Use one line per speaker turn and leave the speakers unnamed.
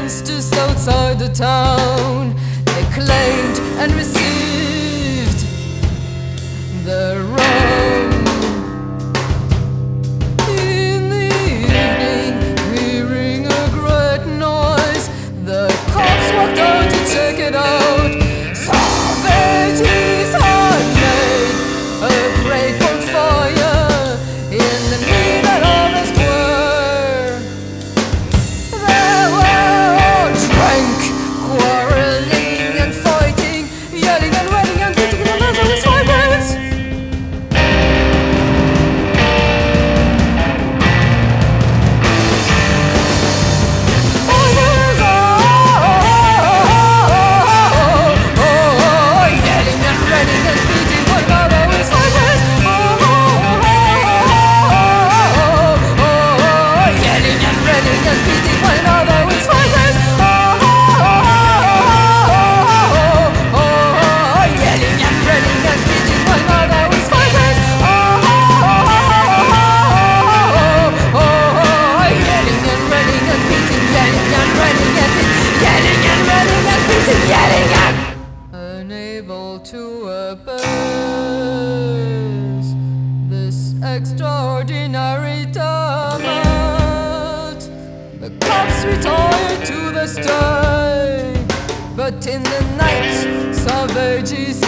danced just outside the town. They claimed and received the rum. In the evening, hearing a great noise, the cops walked out to check it out. Savages had made a great bonfire in the middle of the square. They were all drunk, quarreling and fighting, yelling and running and beating the mouth of his fibers. Unable to appease this extraordinary tumult, the cops retired to the sty. But in the night, savages